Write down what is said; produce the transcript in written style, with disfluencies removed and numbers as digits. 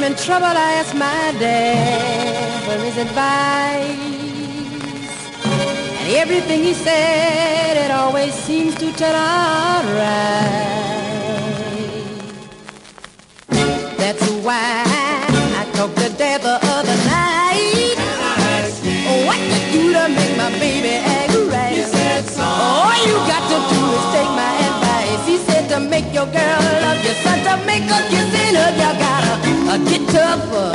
I'm in trouble, I ask my dad for his advice. And everything he said, it always seems to turn out right. That's why I talked to Dad the other night. Oh, what to do to make my baby act right? He said, son, all you got to do is take my advice. He said to make your girl love you, son, to make her kiss and hug, you gotta get tougher.